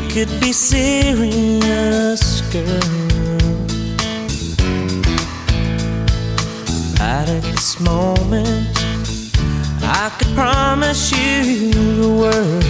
could be serious, girl. Right at this moment, I could promise you the world.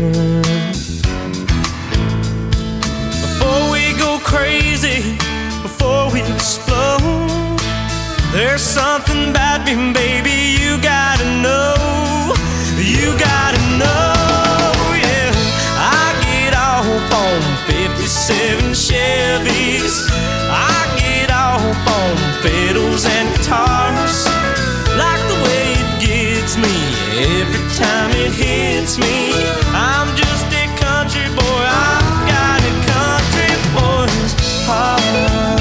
Before we go crazy, before we explode, there's something about me, baby, you gotta know. You gotta know, yeah. I get off on 57 Chevys. I get off on fiddles and guitars. Like the way it gets me every time it hits me. I'm just a country boy, I've got a country boy's heart.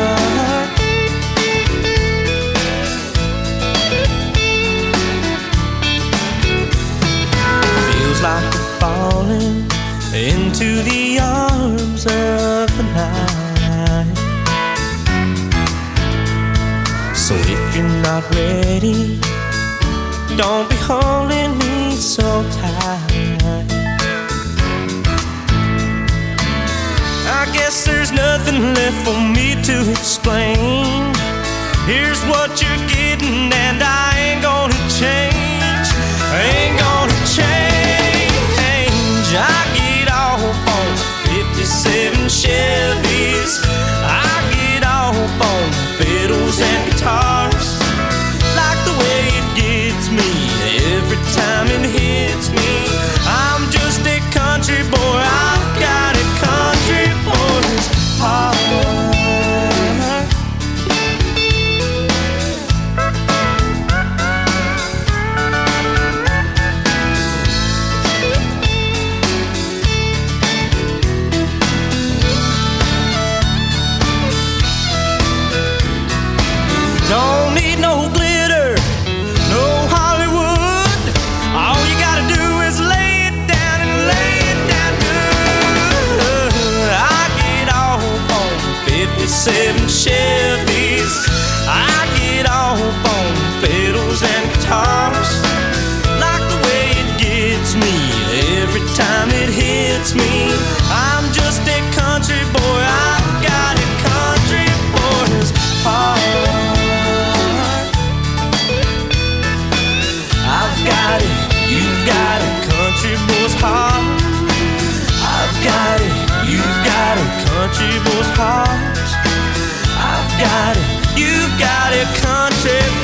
Feels like we're falling into the arms of the night. So if you're not ready, don't be holding me so tight. I guess there's nothing left for me to explain. Here's what you're getting, and I ain't gonna change. I ain't gonna change. I get off on 57 Chevys. I get off on fiddles and guitars. Like the way it gets me every time it hits me. I'm just a country boy, I've got a country boy's heart. Don't need no glitter, no Hollywood. All you gotta do is lay it down and lay it down good. I get off on 57 Chevys. I get off on fiddles and guitars. Like the way it gets me every time it hits me. I'm just a country boy, I've got a country boy's heart. I've got it, you've got a country boy's heart. I've got it, you've got a country boy's heart. I've got it, you've got a country